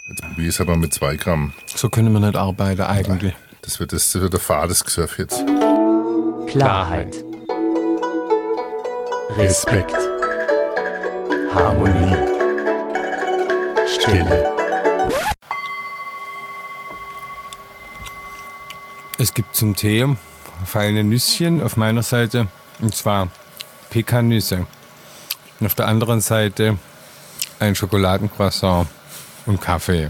Jetzt probiere ich es aber mit 2 Gramm. So können wir nicht arbeiten eigentlich. Das wird der fades Gesöff jetzt. Klarheit. Respekt. Harmonie. Stille. Es gibt zum Tee feine Nüsschen auf meiner Seite, und zwar Pekannüsse. Und auf der anderen Seite ein Schokoladencroissant und Kaffee.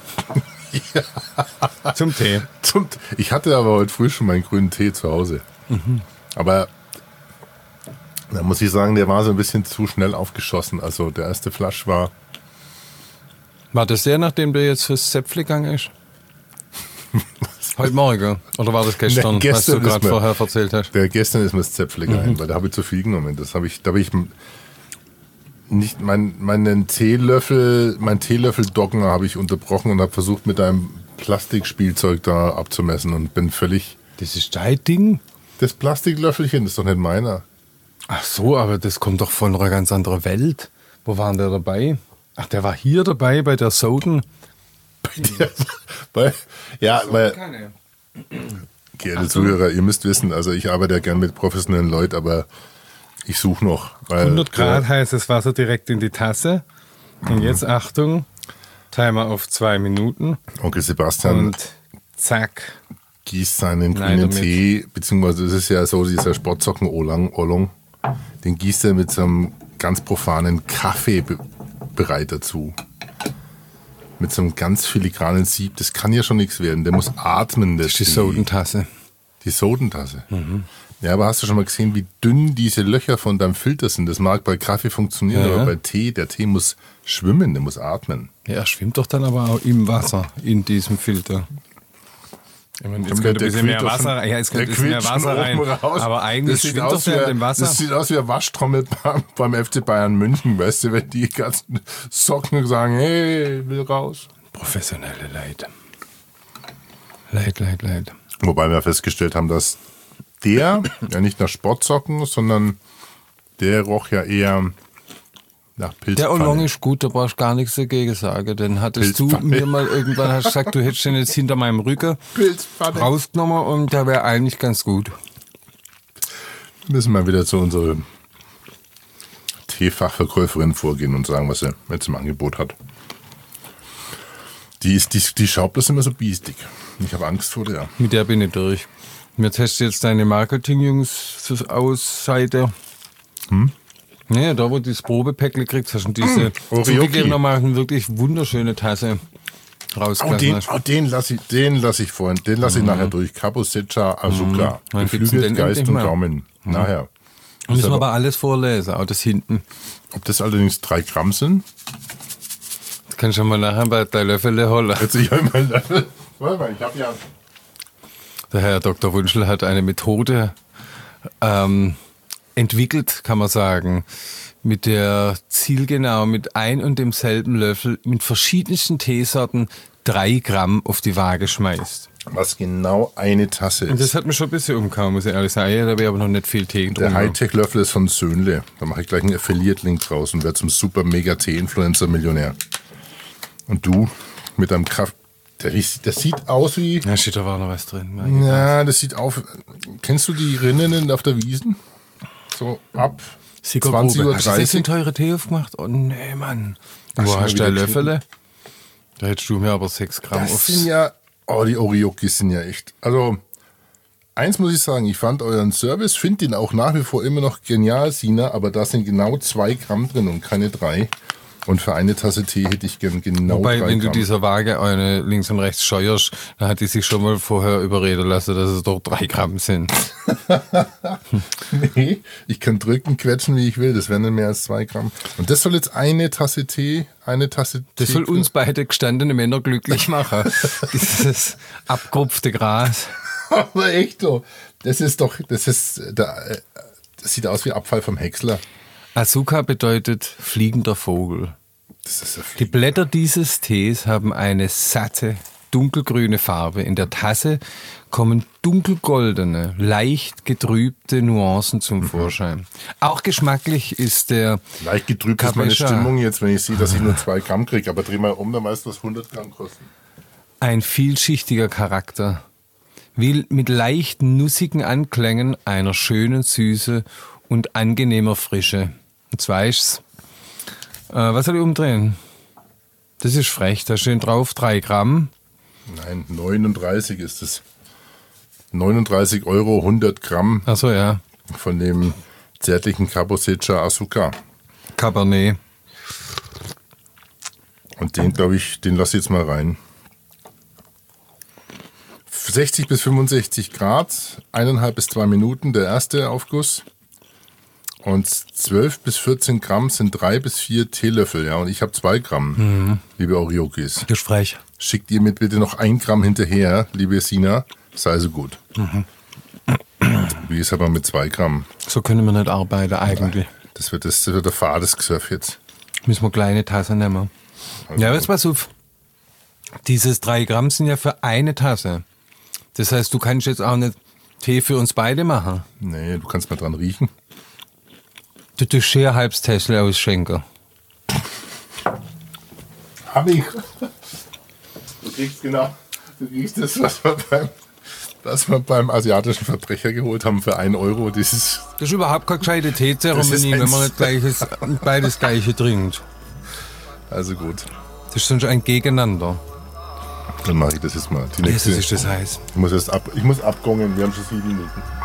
Ja. Zum Tee. Ich hatte aber heute früh schon meinen grünen Tee zu Hause. Aber da muss ich sagen, der war so ein bisschen zu schnell aufgeschossen. Also der erste Flasch war... War das der, nachdem der jetzt fürs Zäpfle gegangen ist? Heute Morgen? Oder war das gestern, was du gerade vorher erzählt hast? Gestern ist mir das Zäpfle gegangen, weil da habe ich zu viel genommen. Da habe ich nicht meinen Teelöffel-Dogma habe ich unterbrochen und habe versucht, mit einem Plastikspielzeug da abzumessen und bin völlig... Das ist dein Ding? Das Plastiklöffelchen, das ist doch nicht meiner. Ach so, aber das kommt doch von einer ganz anderen Welt. Wo war denn der dabei? Ach, der war hier dabei bei der Soden. Geehrte Zuhörer, ihr müsst wissen, also ich arbeite ja gern mit professionellen Leuten, aber ich suche noch. 100 Grad heißes Wasser direkt in die Tasse. Und jetzt Achtung, Timer auf 2 Minuten. Onkel Sebastian und zack. Gießt seinen grünen Tee, beziehungsweise das ist ja so dieser Sportsocken-Oolong, den gießt er mit so einem ganz profanen Kaffee bereit dazu. Mit so einem ganz filigranen Sieb, das kann ja schon nichts werden, der muss atmen. Das ist die Sodentasse. Die Sodentasse. Ja, aber hast du schon mal gesehen, wie dünn diese Löcher von deinem Filter sind? Das mag bei Kaffee funktionieren, aber bei Tee, der Tee muss schwimmen, der muss atmen. Ja, er schwimmt doch dann aber auch im Wasser, in diesem Filter. Ich meine, jetzt könnte ein bisschen mehr Wasser rein. Ja, es könnte ein bisschen mehr Wasser rein. Aber eigentlich schwimmt doch der im Wasser. Das sieht aus wie eine Waschtrommel beim FC Bayern München, weißt du, wenn die ganzen Socken sagen, hey, will raus. Professionelle Leute. Leid. Wobei wir festgestellt haben, dass der ja nicht nach Sportsocken, sondern der roch ja eher nach Pilzpfanne. Der Oolong ist gut, da brauchst du gar nichts dagegen sagen. Denn hattest du mir mal irgendwann hast gesagt, du hättest den jetzt hinter meinem Rücken rausgenommen und der wäre eigentlich ganz gut. Müssen wir wieder zu unserer Teefachverkäuferin vorgehen und sagen, was sie jetzt im Angebot hat. Die schaut bloß immer so biestig. Ich habe Angst vor der. Mit der bin ich durch. Mir testest jetzt deine Marketing-Jungs aus Seite. Ja, da wo du das Probepäckle kriegst, hast du diese zugegebenermaßen wirklich wunderschöne Tasse rausgelassen. Den lasse ich vorhin. Den lasse ich nachher durch. Kaposecha Azuka. Geflügelt Geist und Gaumen. Nachher. Müssen wir aber alles vorlesen, auch das hinten. Ob das allerdings 3 Gramm sind? Das kannst du mal nachher bei der Löffel holen. Jetzt ich habe mal Löffel. Warte mal, ich habe ja... Der Herr Dr. Wunschel hat eine Methode entwickelt, kann man sagen, mit der zielgenau mit ein und demselben Löffel mit verschiedensten Teesorten 3 Gramm auf die Waage schmeißt. Was genau eine Tasse ist. Und das hat mich schon ein bisschen umgehauen, muss ich ehrlich sagen. Ja, da wäre aber noch nicht viel Tee drin. Der Hightech-Löffel ist von Söhnle. Da mache ich gleich einen Affiliate-Link draus und werde zum super-mega-Tee-Influencer-Millionär. Und du mit deinem Kraft... Das sieht aus wie... Ja, steht da war noch was drin. Ja, das sieht auf... Kennst du die Rinnen auf der Wiesn? So ab 20:30 Uhr. Hast du jetzt einen teuren Tee aufgemacht? Oh nee, Mann. Wo hast du der Löffel? Da hättest du mir aber 6 Gramm Das sind ja... Oh, die Oriokis sind ja echt... Also, eins muss ich sagen, ich fand euren Service, finde den auch nach wie vor immer noch genial, Sina, aber da sind genau 2 Gramm drin und keine 3. Und für eine Tasse Tee hätte ich gern genau 3 Gramm. Wobei, wenn du dieser Waage eine links und rechts scheuerst, dann hat die sich schon mal vorher überreden lassen, dass es doch 3 Gramm sind. Nee, ich kann drücken, quetschen, wie ich will. Das wären nicht mehr als 2 Gramm. Und das soll jetzt eine Tasse Tee. Das soll uns beide gestandene Männer glücklich machen. Dieses abgerupfte Gras. Aber echt so. Das sieht aus wie Abfall vom Häcksler. Azuka bedeutet fliegender Vogel. Die Blätter dieses Tees haben eine satte, dunkelgrüne Farbe. In der Tasse kommen dunkelgoldene, leicht getrübte Nuancen zum Vorschein. Auch geschmacklich ist der leicht getrübt ist meine Stimmung jetzt, wenn ich sehe, dass ich nur 2 Gramm kriege. Aber dreh mal um, dann weißt du, was 100 Gramm kosten. Ein vielschichtiger Charakter. Will mit leicht nussigen Anklängen einer schönen Süße und angenehmer Frische. Jetzt weißt's. Was soll ich umdrehen? Das ist frech, da stehen drauf 3 Gramm. Nein, 39 ist es. 39 Euro, 100 Gramm. Ach so, ja. Von dem zärtlichen Cabo-Secha Azucar. Cabernet. Und den, glaube ich, den lasse ich jetzt mal rein. 60 bis 65 Grad, 1,5 bis 2 Minuten, der erste Aufguss. Und 12 bis 14 Gramm sind 3 bis 4 Teelöffel, ja. Und ich habe 2 Gramm, liebe Oriokis. Das ist frech. Schickt ihr mit bitte noch 1 Gramm hinterher, liebe Sina, sei so gut. Wie ist aber mit 2 Gramm? So können wir nicht arbeiten eigentlich. Das wird der fades Gesöff jetzt. Müssen wir kleine Tasse nehmen. Also ja, jetzt pass auf. Dieses 3 Gramm sind ja für eine Tasse. Das heißt, du kannst jetzt auch nicht Tee für uns beide machen. Nee, du kannst mal dran riechen. Du tust scher halbs Täschle ausschenken. Hab ich. Du kriegst das, was wir beim asiatischen Verbrecher geholt haben für 1 Euro. Das ist überhaupt keine gescheite Teezeremonie, wenn man nicht beides Gleiche trinkt. Also gut. Das ist sonst ein Gegeneinander. Dann mache ich das jetzt mal. Das ist das heiß. Ich muss abgungen, wir haben schon 7 Minuten.